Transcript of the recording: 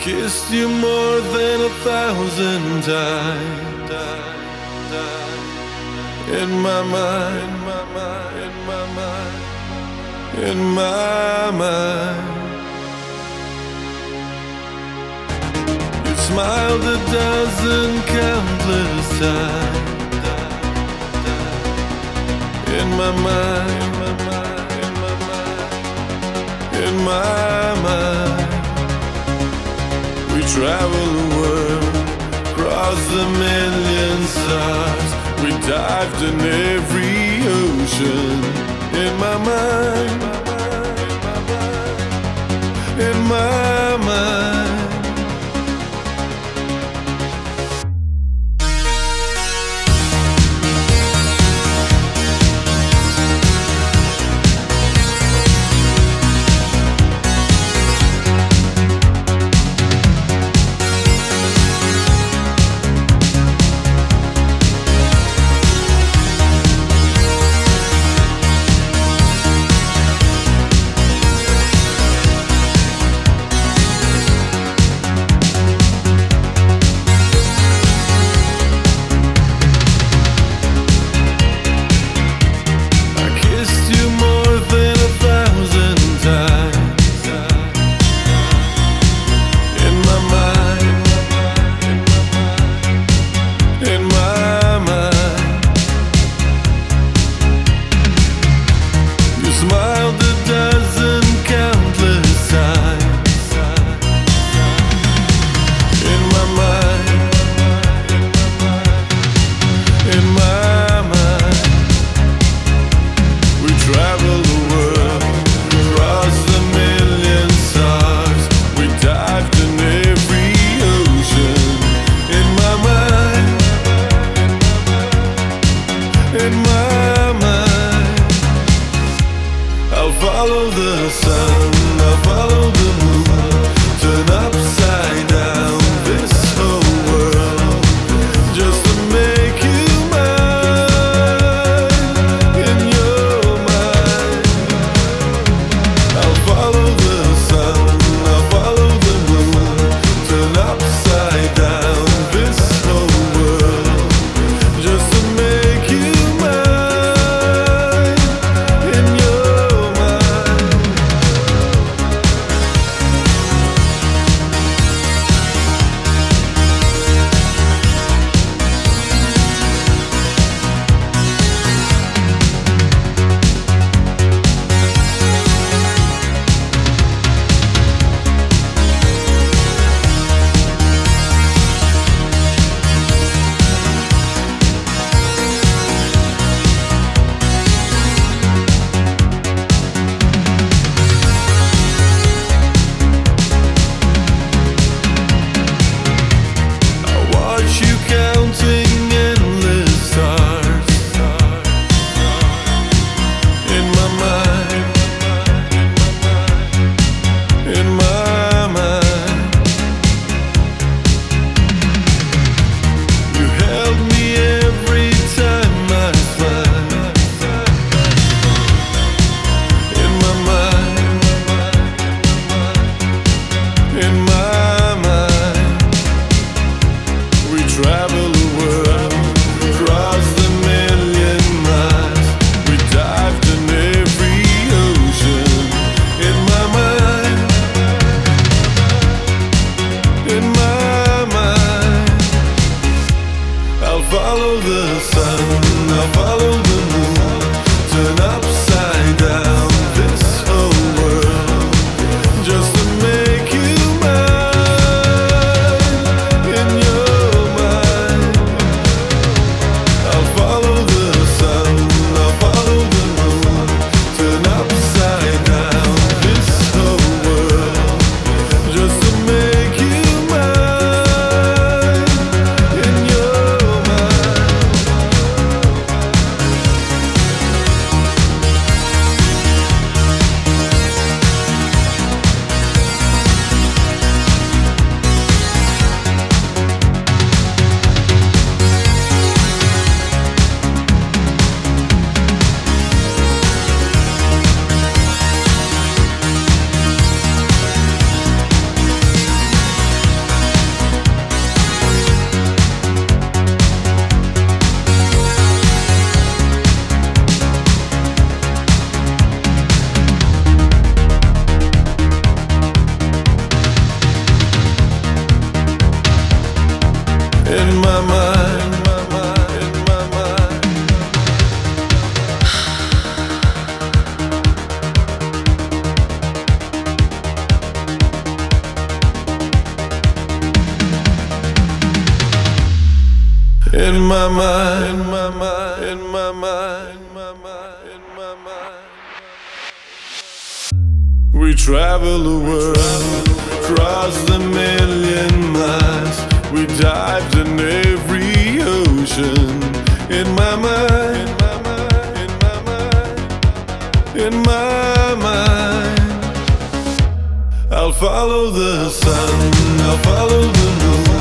kissed you more than 1,000 times. In my mind, in my mind. You smiled 12 countless times. In my mind, in my mind. We travel the world, cross the million stars. We dived in every ocean. In my mind, in my mind. Follow the sun, I'll follow the moon, turn upside down this whole world, just to make you mine, in your mind. I'll follow the sun, I'll follow the moon, turn upside down this whole world, just to make you mine, in your mind. Travel the world, cross the million miles. We dived in every ocean. In my mind, in my mind. I'll follow the sun, I'll follow the moon, turn upside down this whole world, just to make you mine, in your mind. I'll follow the sun, I'll follow the moon, turn upside down this whole world, just to make you mine, in your mind. my mind, in my mind, in my mind, in my mind, in my mind. We travel the world, cross the million miles. We dived in every ocean. In my mind, in my mind, in my mind, in my mind. I'll follow the sun, I'll follow the moon.